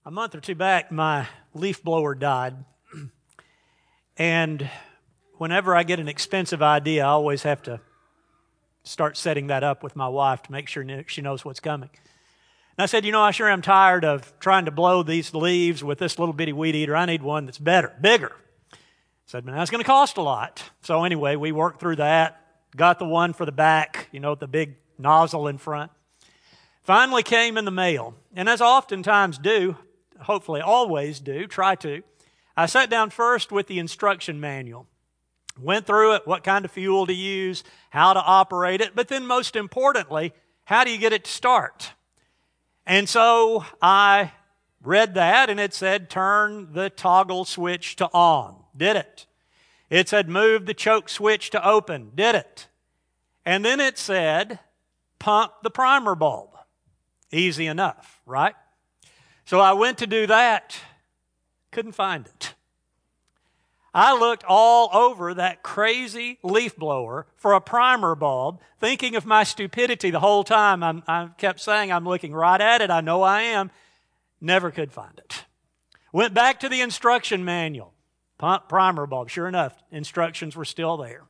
A month or two back, my leaf blower died. And whenever I get an expensive idea, I always have to start setting that up with my wife to make sure she knows what's coming. And I said, I sure am tired of trying to blow these leaves with this little bitty weed eater. I need one that's better, bigger. I said, but that's going to cost a lot. So anyway, we worked through that, got the one for the back, the big nozzle in front. Finally came in the mail. And as I oftentimes do, hopefully always do, try to, I sat down first with the instruction manual. Went through it, what kind of fuel to use, how to operate it, but then most importantly, how do you get it to start? And so I read that, and it said, turn the toggle switch to on. Did it. It said, move the choke switch to open. Did it. And then it said, pump the primer bulb. Easy enough, right? So I went to do that, couldn't find it. I looked all over that crazy leaf blower for a primer bulb, thinking of my stupidity the whole time. I kept saying, I'm looking right at it. I know I am. Never could find it. Went back to the instruction manual. Pump primer bulb. Sure enough, instructions were still there.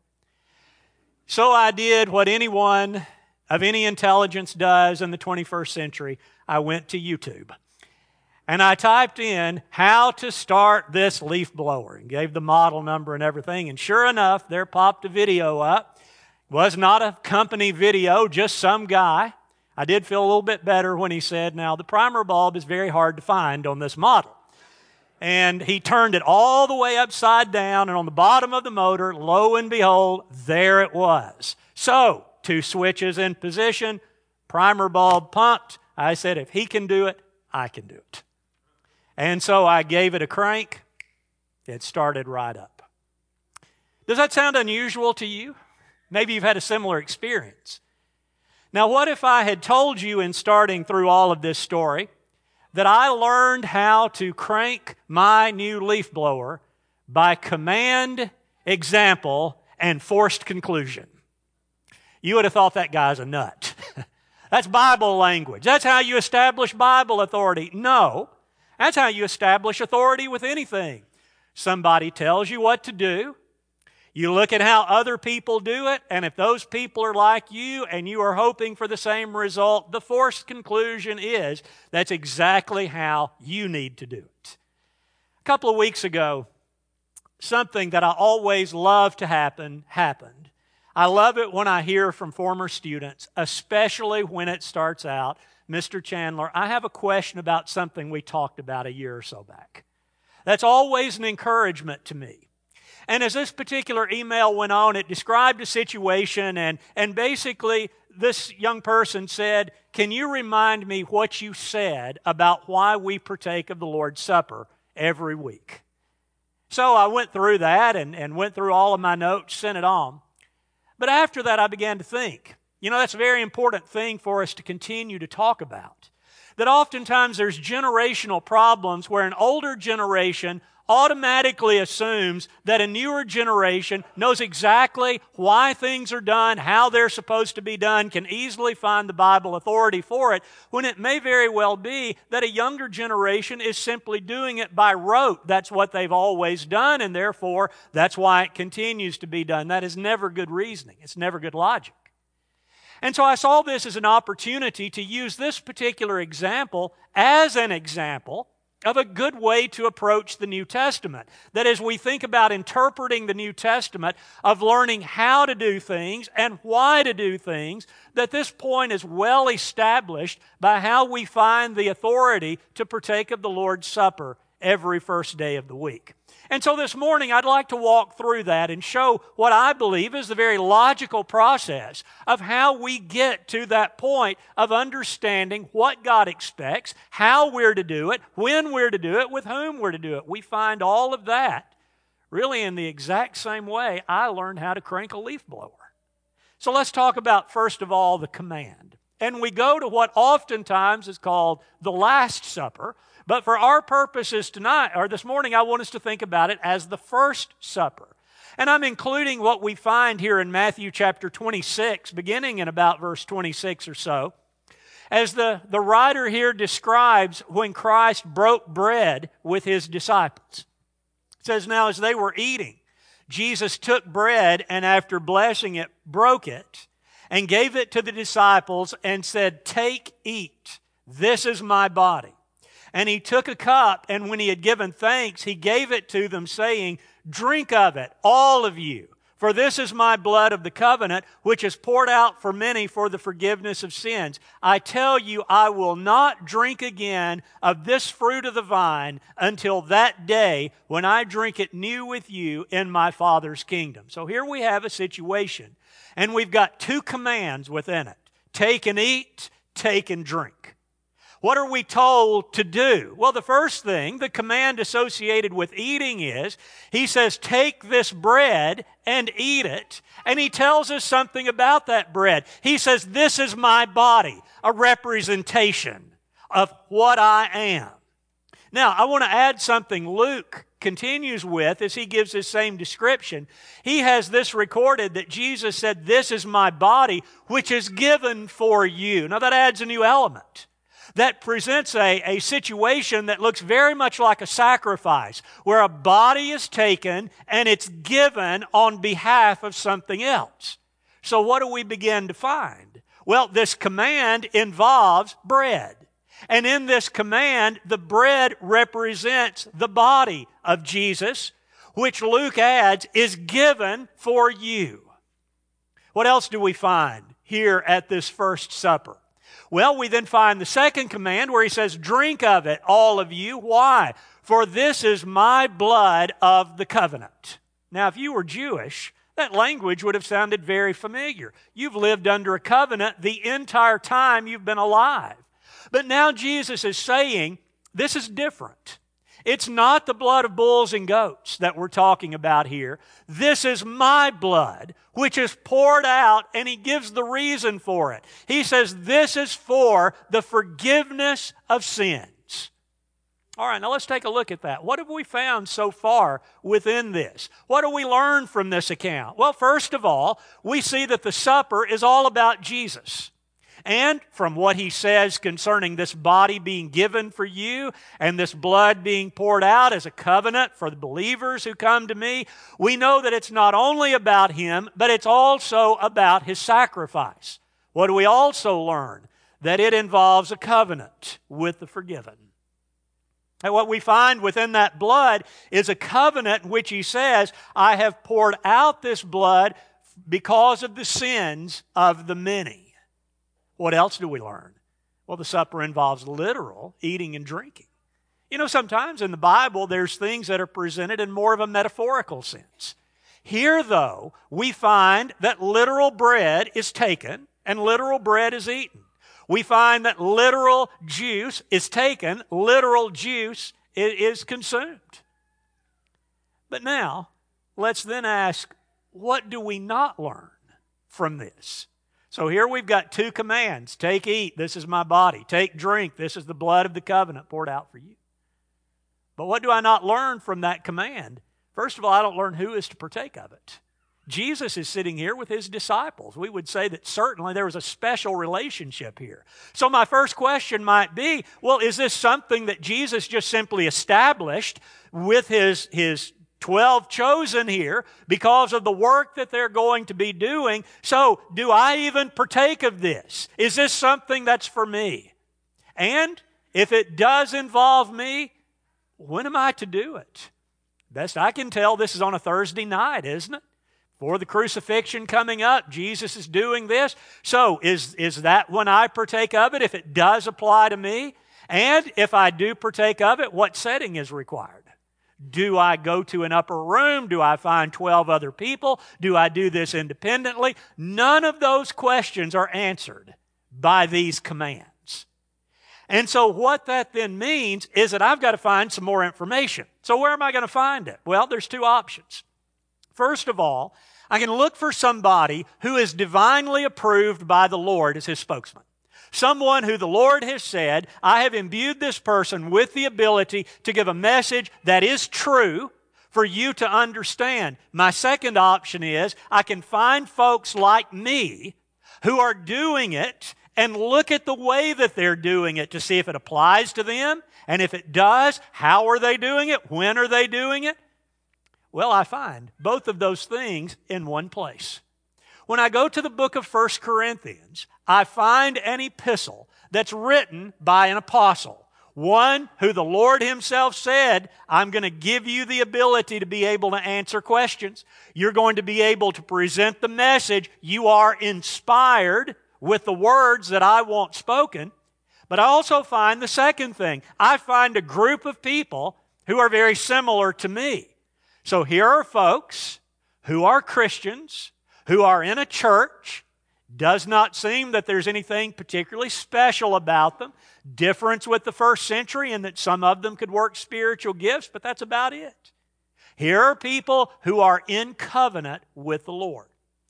So I did what anyone of any intelligence does in the 21st century. I went to YouTube. And I typed in how to start this leaf blower and gave the model number and everything. And sure enough, there popped a video up. It was not a company video, just some guy. I did feel a little bit better when he said, now the primer bulb is very hard to find on this model. And he turned it all the way upside down, and on the bottom of the motor, lo and behold, there it was. So, 2 switches in position, primer bulb pumped. I said, if he can do it, I can do it. And so I gave it a crank. It started right up. Does that sound unusual to you? Maybe you've had a similar experience. Now, what if I had told you in starting through all of this story that I learned how to crank my new leaf blower by command, example, and forced conclusion? You would have thought that guy's a nut. That's Bible language. That's how you establish Bible authority. No. That's how you establish authority with anything. Somebody tells you what to do. You look at how other people do it, and if those people are like you and you are hoping for the same result, the forced conclusion is that's exactly how you need to do it. A couple of weeks ago, something that I always love to happen happened. I love it when I hear from former students, especially when it starts out, Mr. Chandler, I have a question about something we talked about a year or so back. That's always an encouragement to me. And as this particular email went on, it described a situation, and basically this young person said, can you remind me what you said about why we partake of the Lord's Supper every week? So I went through that and went through all of my notes, sent it on. But after that, I began to think, that's a very important thing for us to continue to talk about. That oftentimes there's generational problems where an older generation automatically assumes that a newer generation knows exactly why things are done, how they're supposed to be done, can easily find the Bible authority for it, when it may very well be that a younger generation is simply doing it by rote. That's what they've always done, and therefore that's why it continues to be done. That is never good reasoning. It's never good logic. And so I saw this as an opportunity to use this particular example as an example of a good way to approach the New Testament. That as we think about interpreting the New Testament, of learning how to do things and why to do things, that this point is well established by how we find the authority to partake of the Lord's Supper every first day of the week. And so this morning, I'd like to walk through that and show what I believe is the very logical process of how we get to that point of understanding what God expects, how we're to do it, when we're to do it, with whom we're to do it. We find all of that really in the exact same way I learned how to crank a leaf blower. So let's talk about, first of all, the command. And we go to what oftentimes is called the Last Supper. But for our purposes tonight, or this morning, I want us to think about it as the First Supper. And I'm including what we find here in Matthew chapter 26, beginning in about verse 26 or so. as the writer here describes when Christ broke bread with His disciples. It says, now as they were eating, Jesus took bread and after blessing it, broke it and gave it to the disciples and said, "Take, eat. This is my body." And He took a cup, and when He had given thanks, He gave it to them, saying, "Drink of it, all of you. For this is my blood of the covenant, which is poured out for many for the forgiveness of sins. I tell you, I will not drink again of this fruit of the vine until that day when I drink it new with you in my Father's kingdom." So here we have a situation, and we've got two commands within it. Take and eat, take and drink. What are we told to do? Well, the first thing, the command associated with eating is, He says, take this bread and eat it. And He tells us something about that bread. He says, this is my body, a representation of what I am. Now, I want to add something Luke continues with as he gives his same description. He has this recorded that Jesus said, "This is my body, which is given for you." Now, that adds a new element. That presents a situation that looks very much like a sacrifice, where a body is taken and it's given on behalf of something else. So what do we begin to find? Well, this command involves bread. And in this command, the bread represents the body of Jesus, which Luke adds is given for you. What else do we find here at this First Supper? Well, we then find the second command where He says, "Drink of it, all of you." Why? "For this is my blood of the covenant." Now, if you were Jewish, that language would have sounded very familiar. You've lived under a covenant the entire time you've been alive. But now Jesus is saying, this is different. It's not the blood of bulls and goats that we're talking about here. This is my blood, which is poured out, and He gives the reason for it. He says this is for the forgiveness of sins. All right, now let's take a look at that. What have we found so far within this? What do we learn from this account? Well, first of all, we see that the supper is all about Jesus. And from what He says concerning this body being given for you and this blood being poured out as a covenant for the believers who come to me, we know that it's not only about Him, but it's also about His sacrifice. What do we also learn? That it involves a covenant with the forgiven. And what we find within that blood is a covenant in which He says, "I have poured out this blood because of the sins of the many." What else do we learn? Well, the supper involves literal eating and drinking. You know, sometimes in the Bible, there's things that are presented in more of a metaphorical sense. Here, though, we find that literal bread is taken and literal bread is eaten. We find that literal juice is taken, literal juice is consumed. But now, let's then ask, what do we not learn from this? So here we've got two commands. Take, eat, this is my body. Take, drink, this is the blood of the covenant poured out for you. But what do I not learn from that command? First of all, I don't learn who is to partake of it. Jesus is sitting here with His disciples. We would say that certainly there was a special relationship here. So my first question might be, well, is this something that Jesus just simply established with His 12 chosen here because of the work that they're going to be doing? So, do I even partake of this? Is this something that's for me? And if it does involve me, when am I to do it? Best I can tell, this is on a Thursday night, isn't it? For the crucifixion coming up, Jesus is doing this. So, is that when I partake of it, if it does apply to me? And if I do partake of it, what setting is required? Do I go to an upper room? Do I find 12 other people? Do I do this independently? None of those questions are answered by these commands. And so what that then means is that I've got to find some more information. So where am I going to find it? Well, there's two options. First of all, I can look for somebody who is divinely approved by the Lord as His spokesman. Someone who the Lord has said, I have imbued this person with the ability to give a message that is true for you to understand. My second option is I can find folks like me who are doing it and look at the way that they're doing it to see if it applies to them. And if it does, how are they doing it? When are they doing it? Well, I find both of those things in one place. When I go to the book of 1 Corinthians, I find an epistle that's written by an apostle, one who the Lord Himself said, I'm going to give you the ability to be able to answer questions. You're going to be able to present the message. You are inspired with the words that I want spoken. But I also find the second thing. I find a group of people who are very similar to me. So here are folks who are Christians, who are in a church. Does not seem that there's anything particularly special about them. Difference with the first century in that some of them could work spiritual gifts, but that's about it. Here are people who are in covenant with the Lord.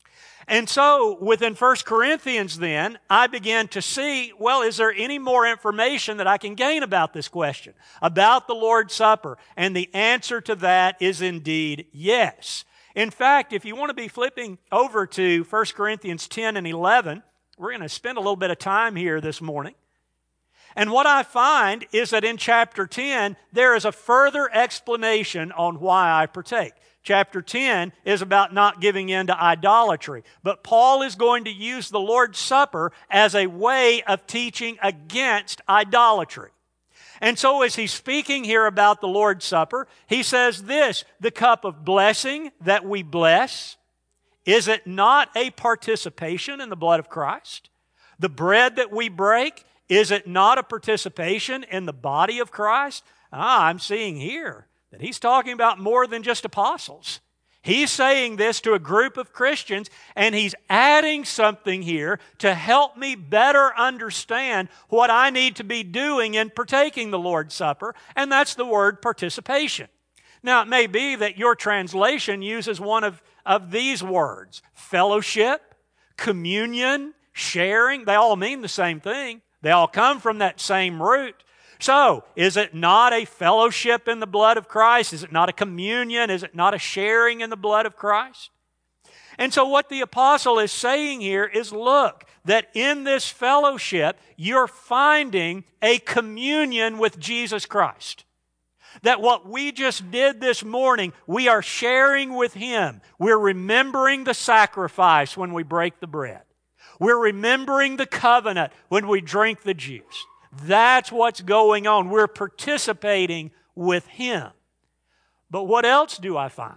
And so within 1 Corinthians then, I began to see, well, is there any more information that I can gain about this question, about the Lord's Supper? And the answer to that is indeed yes. In fact, if you want to be flipping over to 1 Corinthians 10 and 11, we're going to spend a little bit of time here this morning. And what I find is that in chapter 10, there is a further explanation on why I partake. Chapter 10 is about not giving in to idolatry. But Paul is going to use the Lord's Supper as a way of teaching against idolatry. And so as he's speaking here about the Lord's Supper, he says this, the cup of blessing that we bless, is it not a participation in the blood of Christ? The bread that we break, is it not a participation in the body of Christ? I'm seeing here that he's talking about more than just apostles. He's saying this to a group of Christians, and he's adding something here to help me better understand what I need to be doing in partaking the Lord's Supper, and that's the word participation. Now, it may be that your translation uses one of these words, fellowship, communion, sharing. They all mean the same thing. They all come from that same root. So, is it not a fellowship in the blood of Christ? Is it not a communion? Is it not a sharing in the blood of Christ? And so what the apostle is saying here is, look, that in this fellowship, you're finding a communion with Jesus Christ. That what we just did this morning, we are sharing with Him. We're remembering the sacrifice when we break the bread. We're remembering the covenant when we drink the juice. That's what's going on. We're participating with Him. But what else do I find?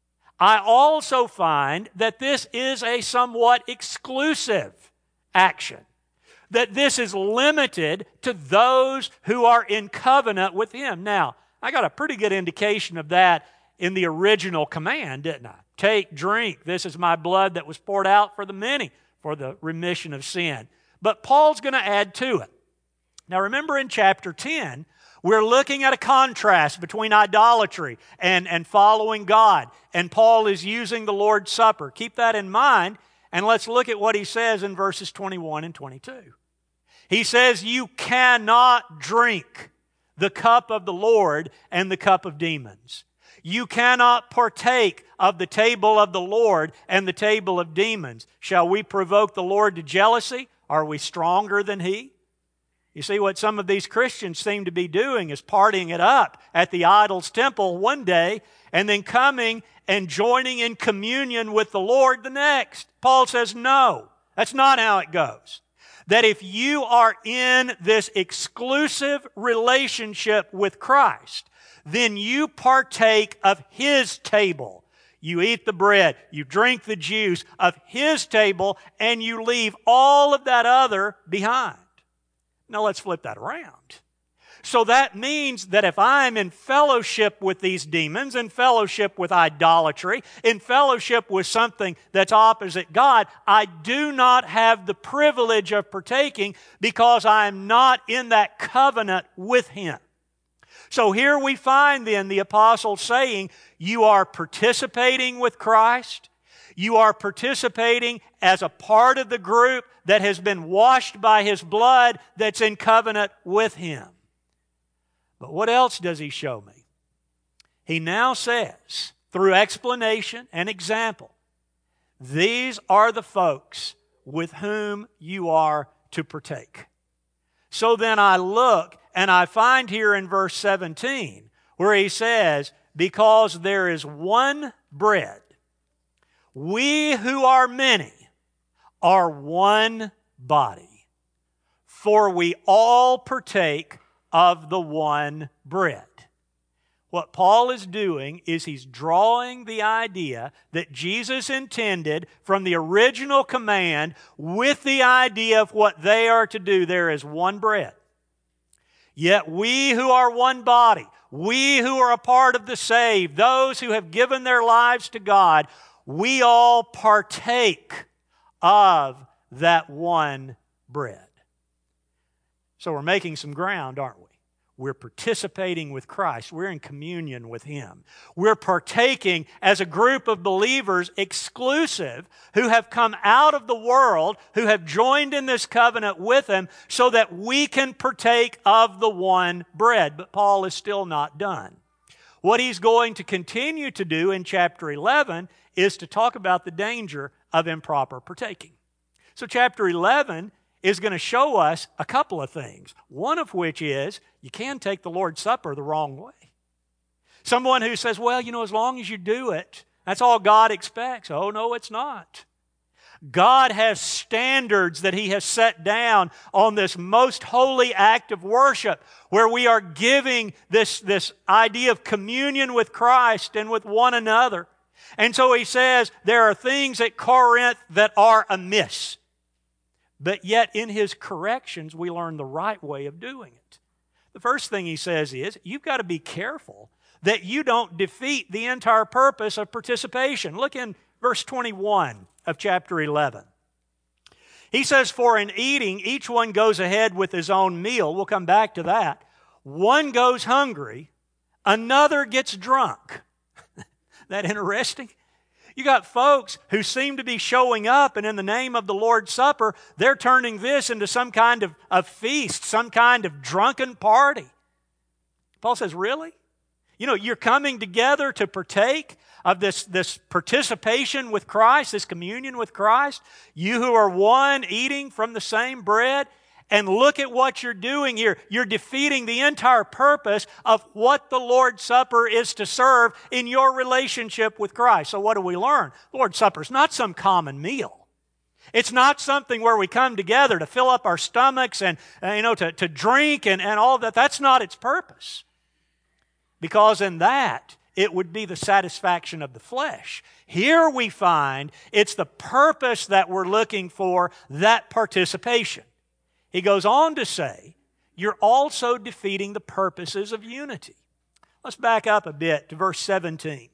I also find that this is a somewhat exclusive action. That this is limited to those who are in covenant with Him. Now, I got a pretty good indication of that in the original command, didn't I? Take, drink. This is my blood that was poured out for the many for the remission of sin. But Paul's going to add to it. Now remember in chapter 10, we're looking at a contrast between idolatry and following God. And Paul is using the Lord's Supper. Keep that in mind, and let's look at what he says in verses 21 and 22. He says, you cannot drink the cup of the Lord and the cup of demons. You cannot partake of the table of the Lord and the table of demons. Shall we provoke the Lord to jealousy? Are we stronger than He? You see, what some of these Christians seem to be doing is partying it up at the idol's temple one day and then coming and joining in communion with the Lord the next. Paul says, no, that's not how it goes. That if you are in this exclusive relationship with Christ, then you partake of His table. You eat the bread, you drink the juice of His table, and you leave all of that other behind. Now let's flip that around. So that means that if I'm in fellowship with these demons, in fellowship with idolatry, in fellowship with something that's opposite God, I do not have the privilege of partaking because I am not in that covenant with Him. So here we find then the apostle saying, you are participating with Christ. You are participating as a part of the group that has been washed by His blood that's in covenant with Him. But what else does he show me? He now says, through explanation and example, these are the folks with whom you are to partake. So then I look, and I find here in verse 17, where he says, because there is one bread, we who are many are one body, for we all partake of the one bread. What Paul is doing is he's drawing the idea that Jesus intended from the original command with the idea of what they are to do. There is one bread. Yet we who are one body, we who are a part of the saved, those who have given their lives to God, we all partake of that one bread. So we're making some ground, aren't we? We're participating with Christ. We're in communion with Him. We're partaking as a group of believers exclusive who have come out of the world, who have joined in this covenant with Him so that we can partake of the one bread. But Paul is still not done. What he's going to continue to do in chapter 11 is to talk about the danger of improper partaking. So chapter 11 is going to show us a couple of things. One of which is you can take the Lord's Supper the wrong way. Someone who says, well, as long as you do it, that's all God expects. Oh, no, it's not. God has standards that He has set down on this most holy act of worship where we are giving this idea of communion with Christ and with one another. And so he says there are things at Corinth that are amiss. But yet in his corrections, we learn the right way of doing it. The first thing he says is, you've got to be careful that you don't defeat the entire purpose of participation. Look in verse 21 of chapter 11. He says, for in eating, each one goes ahead with his own meal. We'll come back to that. One goes hungry, another gets drunk. That interesting? You got folks who seem to be showing up, and in the name of the Lord's Supper, they're turning this into some kind of feast, some kind of drunken party. Paul says, really? You're coming together to partake of this participation with Christ, this communion with Christ. You who are one, eating from the same bread. And look at what you're doing here. You're defeating the entire purpose of what the Lord's Supper is to serve in your relationship with Christ. So what do we learn? The Lord's Supper is not some common meal. It's not something where we come together to fill up our stomachs and to drink and all that. That's not its purpose. Because in that, it would be the satisfaction of the flesh. Here we find it's the purpose that we're looking for, that participation. He goes on to say, you're also defeating the purposes of unity. Let's back up a bit to verse 17.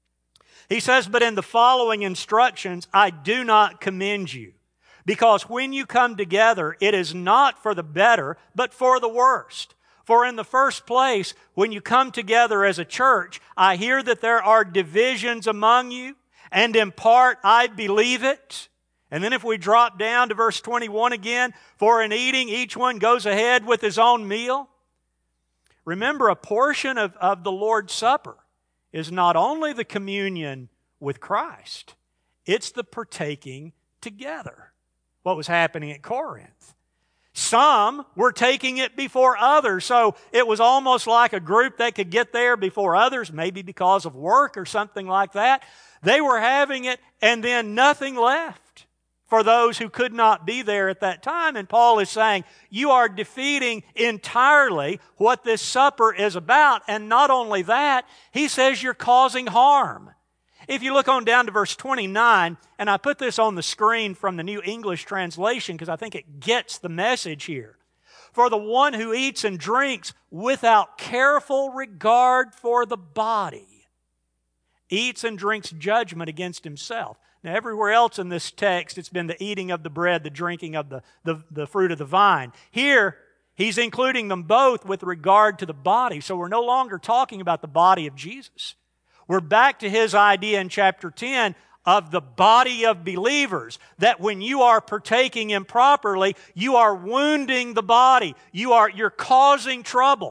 He says, but in the following instructions, I do not commend you, because when you come together, it is not for the better, but for the worst. For in the first place, when you come together as a church, I hear that there are divisions among you, and in part I believe it. And then if we drop down to verse 21 again, for in eating each one goes ahead with his own meal. Remember, a portion of the Lord's Supper is not only the communion with Christ, it's the partaking together. What was happening at Corinth? Some were taking it before others, so it was almost like a group that could get there before others, maybe because of work or something like that. They were having it and then nothing left for those who could not be there at that time. And Paul is saying, you are defeating entirely what this supper is about. And not only that, he says you're causing harm. If you look on down to verse 29, and I put this on the screen from the New English translation because I think it gets the message here. For the one who eats and drinks without careful regard for the body eats and drinks judgment against himself. Now, everywhere else in this text, it's been the eating of the bread, the drinking of the fruit of the vine. Here, he's including them both with regard to the body. So we're no longer talking about the body of Jesus. We're back to his idea in chapter 10 of the body of believers, that when you are partaking improperly, you are wounding the body. You're causing trouble.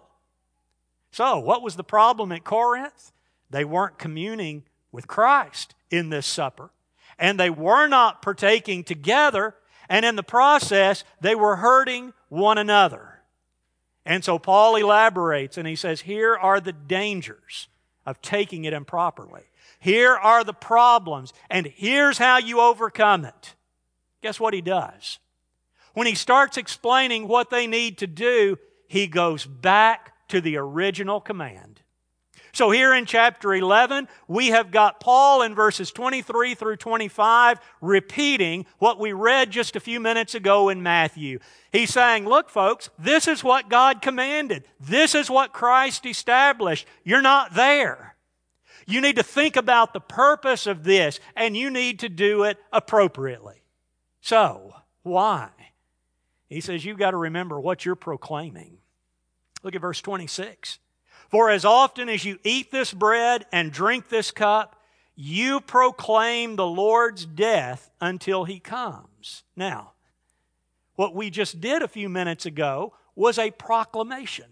So, what was the problem at Corinth? They weren't communing with Christ in this supper. And they were not partaking together, And in the process, they were hurting one another. And so Paul elaborates and he says, here are the dangers of taking it improperly. Here are the problems, and here's how you overcome it. Guess what he does? When he starts explaining what they need to do, he goes back to the original command. So here in chapter 11, we have got Paul in verses 23 through 25 repeating what we read just a few minutes ago in Matthew. He's saying, look folks, this is what God commanded. This is what Christ established. You're not there. You need to think about the purpose of this, and you need to do it appropriately. So, why? He says you've got to remember what you're proclaiming. Look at verse 26. For as often as you eat this bread and drink this cup, you proclaim the Lord's death until He comes. Now, what we just did a few minutes ago was a proclamation.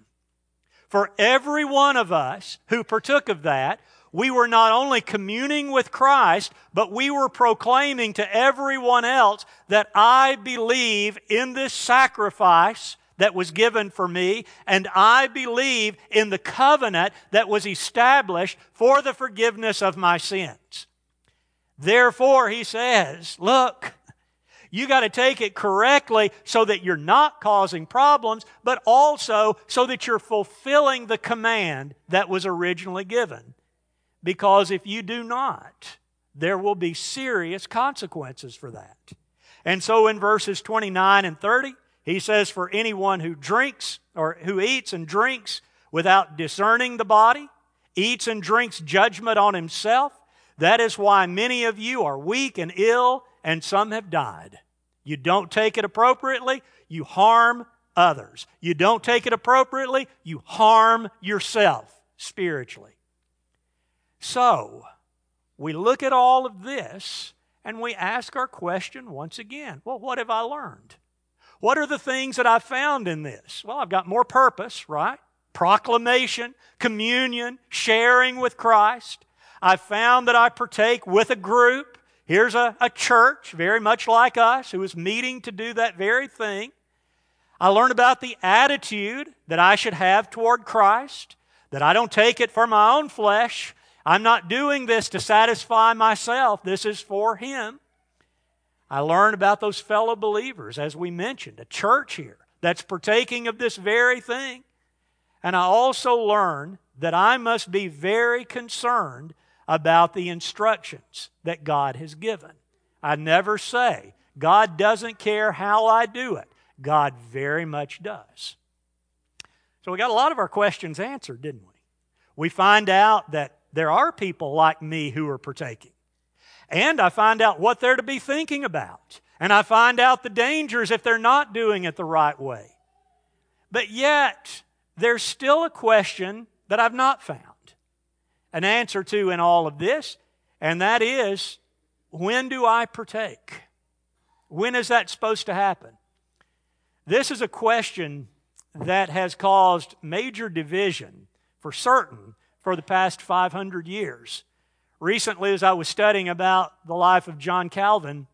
For every one of us who partook of that, we were not only communing with Christ, but we were proclaiming to everyone else that I believe in this sacrifice that was given for me, and I believe in the covenant that was established for the forgiveness of my sins. Therefore, he says, look, you got to take it correctly so that you're not causing problems, but also so that you're fulfilling the command that was originally given. Because if you do not, there will be serious consequences for that. And so in verses 29 and 30, he says, for anyone who drinks or who eats and drinks without discerning the body, eats and drinks judgment on himself. That is why many of you are weak and ill, and some have died. You don't take it appropriately, you harm others. You don't take it appropriately, you harm yourself spiritually. So, we look at all of this and we ask our question once again. Well, what have I learned? What are the things that I found in this? Well, I've got more purpose, right? Proclamation, communion, sharing with Christ. I found that I partake with a group. Here's a church, very much like us, who is meeting to do that very thing. I learned about the attitude that I should have toward Christ, that I don't take it for my own flesh. I'm not doing this to satisfy myself. This is for Him. I learned about those fellow believers, as we mentioned, a church here that's partaking of this very thing. And I also learned that I must be very concerned about the instructions that God has given. I never say, God doesn't care how I do it. God very much does. So we got a lot of our questions answered, didn't we? We find out that there are people like me who are partaking. And I find out what they're to be thinking about. And I find out the dangers if they're not doing it the right way. But yet, there's still a question that I've not found an answer to in all of this, and that is, when do I partake? When is that supposed to happen? This is a question that has caused major division, for certain, for the past 500 years. Recently, as I was studying about the life of John Calvin,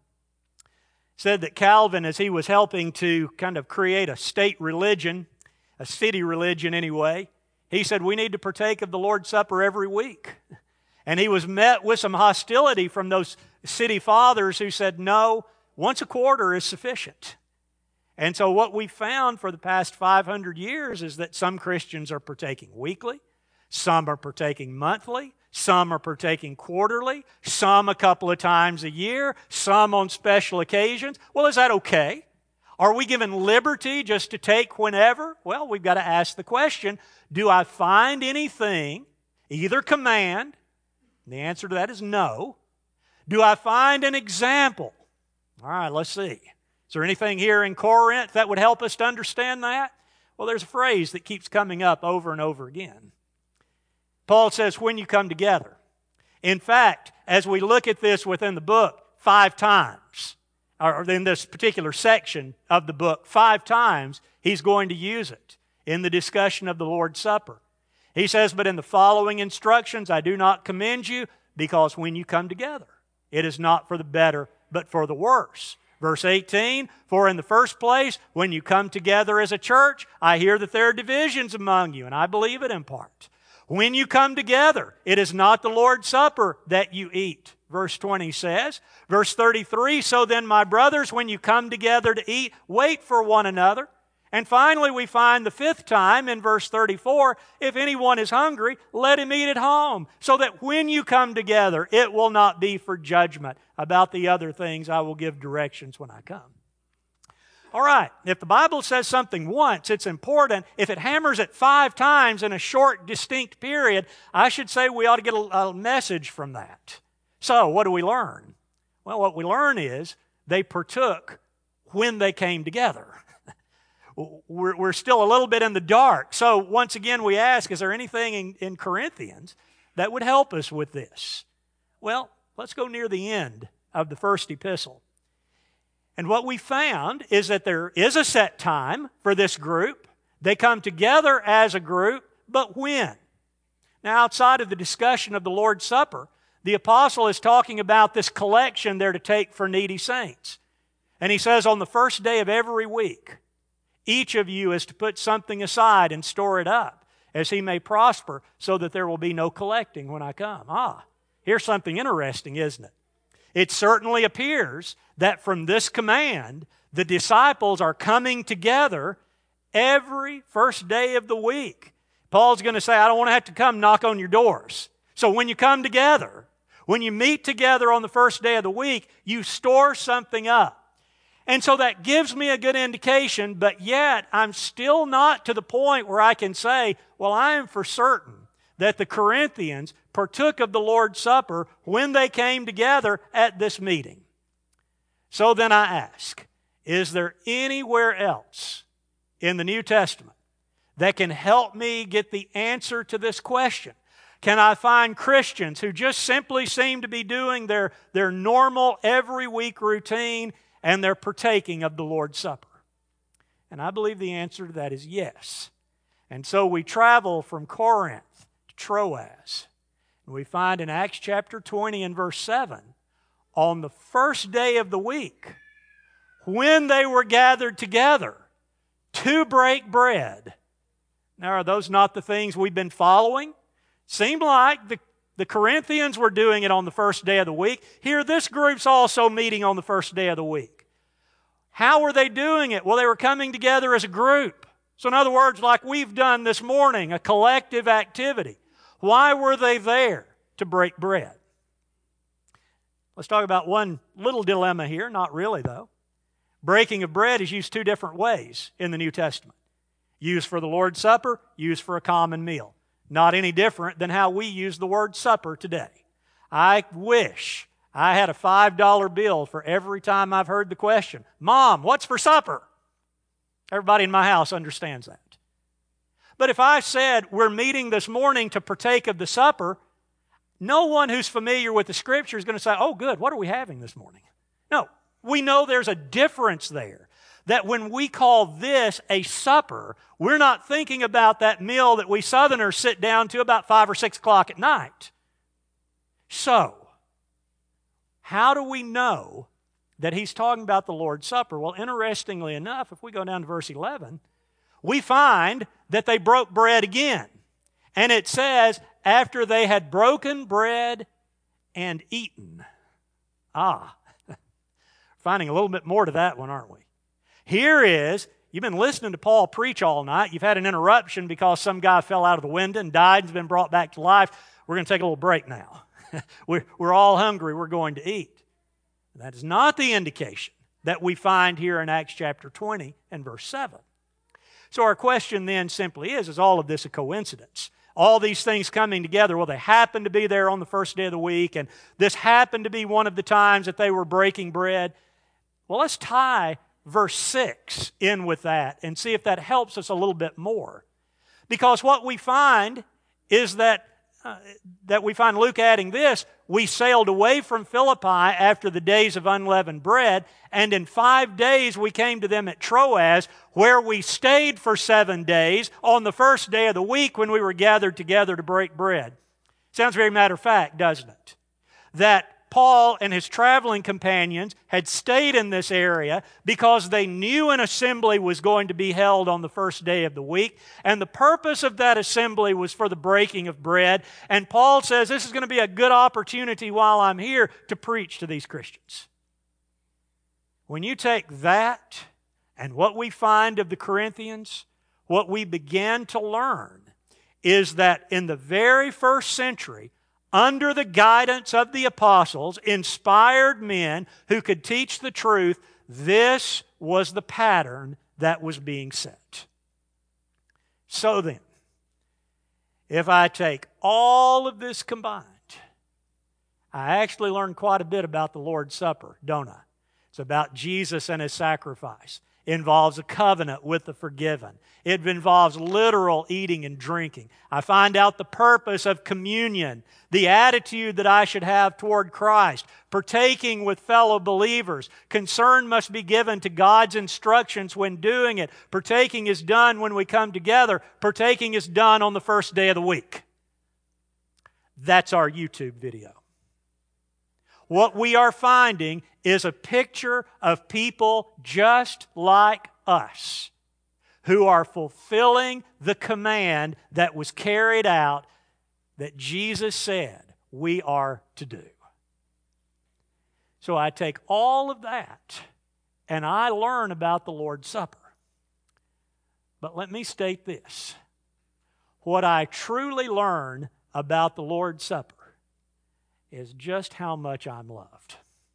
said that Calvin, as he was helping to kind of create a state religion, a city religion anyway, he said, we need to partake of the Lord's Supper every week. And he was met with some hostility from those city fathers who said, no, once a quarter is sufficient. And so what we found for the past 500 years is that some Christians are partaking weekly, some are partaking monthly, some are partaking quarterly, some a couple of times a year, some on special occasions. Well, is that okay? Are we given liberty just to take whenever? Well, we've got to ask the question, do I find anything, either command, and the answer to that is no. Do I find an example? All right, let's see. Is there anything here in Corinth that would help us to understand that? Well, there's a phrase that keeps coming up over and over again. Paul says, when you come together. In fact, as we look at this within the book, 5 times, or in this particular section of the book, 5 times he's going to use it in the discussion of the Lord's Supper. He says, but in the following instructions I do not commend you, because when you come together, it is not for the better, but for the worse. Verse 18, for in the first place, when you come together as a church, I hear that there are divisions among you, and I believe it in part. When you come together, it is not the Lord's Supper that you eat. Verse 20 says. Verse 33, so then, my brothers, when you come together to eat, wait for one another. And finally, we find the fifth time in verse 34, if anyone is hungry, let him eat at home, so that when you come together, it will not be for judgment. About the other things, I will give directions when I come. All right, if the Bible says something once, it's important. If it hammers it 5 times in a short, distinct period, I should say we ought to get a message from that. So, what do we learn? Well, what we learn is they partook when they came together. We're still a little bit in the dark. So once again we ask, is there anything in Corinthians that would help us with this? Well, let's go near the end of the first epistle. And what we found is that there is a set time for this group. They come together as a group, but when? Now, outside of the discussion of the Lord's Supper, the apostle is talking about this collection they're to take for needy saints. And he says on the first day of every week, each of you is to put something aside and store it up, as he may prosper, so that there will be no collecting when I come. Here's something interesting, isn't it? It certainly appears that from this command, the disciples are coming together every first day of the week. Paul's going to say, I don't want to have to come knock on your doors. So when you come together, when you meet together on the first day of the week, you store something up. And so that gives me a good indication, but yet I'm still not to the point where I can say, well, I am for certain that the Corinthians partook of the Lord's Supper when they came together at this meeting. So then I ask, is there anywhere else in the New Testament that can help me get the answer to this question? Can I find Christians who just simply seem to be doing their normal every week routine and they're partaking of the Lord's Supper? And I believe the answer to that is yes. And so we travel from Corinth to Troas. And we find in Acts chapter 20 and verse 7, on the first day of the week, when they were gathered together to break bread. Now, are those not the things we've been following? Seemed like the Corinthians were doing it on the first day of the week. Here, this group's also meeting on the first day of the week. How were they doing it? Well, they were coming together as a group. So in other words, like we've done this morning, a collective activity. Why were they there? To break bread. Let's talk about one little dilemma here. Not really, though. Breaking of bread is used 2 different ways in the New Testament. Used for the Lord's Supper, used for a common meal. Not any different than how we use the word supper today. I wish I had a $5 bill for every time I've heard the question, Mom, what's for supper? Everybody in my house understands that. But if I said, we're meeting this morning to partake of the supper, no one who's familiar with the Scripture is going to say, oh good, what are we having this morning? No, we know there's a difference there. That when we call this a supper, we're not thinking about that meal that we Southerners sit down to about 5 or 6 o'clock at night. So, how do we know that he's talking about the Lord's Supper? Well, interestingly enough, if we go down to verse 11, we find that they broke bread again. And it says, after they had broken bread and eaten. Finding a little bit more to that one, aren't we? Here is, you've been listening to Paul preach all night. You've had an interruption because some guy fell out of the window and died and has been brought back to life. We're going to take a little break now. We're all hungry. We're going to eat. That is not the indication that we find here in Acts chapter 20 and verse 7. So our question then simply is all of this a coincidence? All these things coming together, well, they happened to be there on the first day of the week, and this happened to be one of the times that they were breaking bread. Well, let's tie verse 6 in with that and see if that helps us a little bit more. Because what we find is that we find Luke adding this, we sailed away from Philippi after the days of unleavened bread, and in 5 days we came to them at Troas, where we stayed for 7 days on the first day of the week when we were gathered together to break bread. Sounds very matter of fact, doesn't it? That Paul and his traveling companions had stayed in this area because they knew an assembly was going to be held on the first day of the week, and the purpose of that assembly was for the breaking of bread. And Paul says, this is going to be a good opportunity while I'm here to preach to these Christians. When you take that and what we find of the Corinthians, what we began to learn is that in the very first century, under the guidance of the apostles, inspired men who could teach the truth, this was the pattern that was being set. So then, if I take all of this combined, I actually learned quite a bit about the Lord's Supper, don't I? It's about Jesus and His sacrifice. It involves a covenant with the forgiven. It involves literal eating and drinking. I find out the purpose of communion, the attitude that I should have toward Christ, partaking with fellow believers. Concern must be given to God's instructions when doing it. Partaking is done when we come together. Partaking is done on the first day of the week. That's our YouTube video. What we are finding is a picture of people just like us who are fulfilling the command that was carried out that Jesus said we are to do. So I take all of that and I learn about the Lord's Supper. But let me state this. What I truly learn about the Lord's Supper is just how much I'm loved.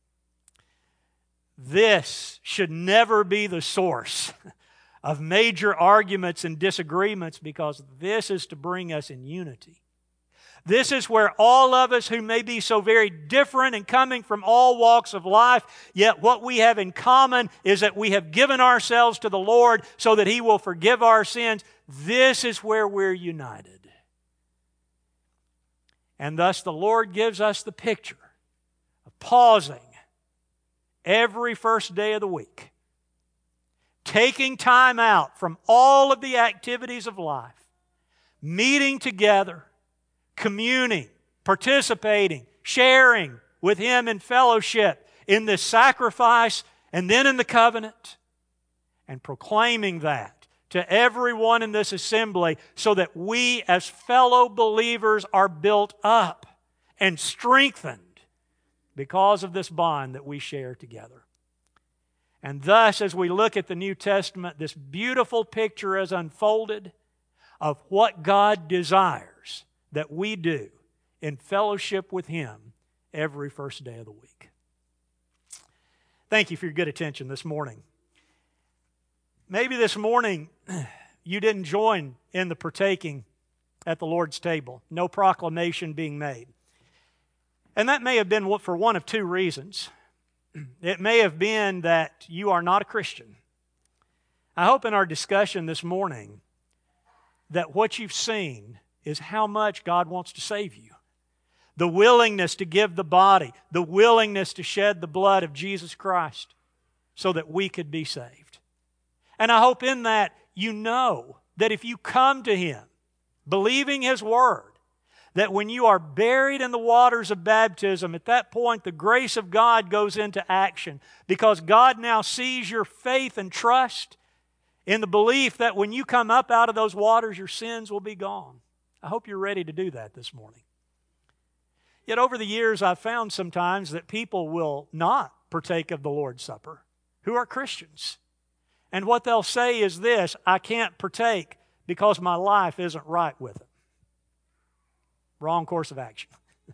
This should never be the source of major arguments and disagreements, because this is to bring us in unity. This is where all of us who may be so very different and coming from all walks of life, yet what we have in common is that we have given ourselves to the Lord so that He will forgive our sins. This is where we're united. And thus the Lord gives us the picture of pausing every first day of the week, taking time out from all of the activities of life, meeting together, communing, participating, sharing with Him in fellowship, in this sacrifice, and then in the covenant, and proclaiming that to everyone in this assembly so that we as fellow believers are built up and strengthened because of this bond that we share together. And thus, as we look at the New Testament, this beautiful picture is unfolded of what God desires that we do in fellowship with Him every first day of the week. Thank you for your good attention this morning. Maybe this morning you didn't join in the partaking at the Lord's table, no proclamation being made. And that may have been for one of two reasons. It may have been that you are not a Christian. I hope in our discussion this morning that what you've seen is how much God wants to save you. The willingness to give the body, the willingness to shed the blood of Jesus Christ so that we could be saved. And I hope in that you know that if you come to Him, believing His Word, that when you are buried in the waters of baptism, at that point the grace of God goes into action, because God now sees your faith and trust in the belief that when you come up out of those waters, your sins will be gone. I hope you're ready to do that this morning. Yet over the years, I've found sometimes that people will not partake of the Lord's Supper who are Christians. And what they'll say is this: I can't partake because my life isn't right with it. Wrong course of action.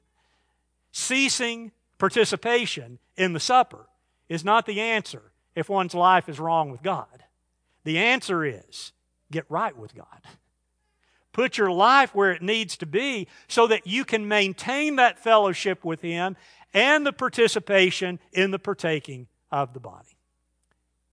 Ceasing participation in the supper is not the answer if one's life is wrong with God. The answer is get right with God. Put your life where it needs to be so that you can maintain that fellowship with Him and the participation in the partaking of the body.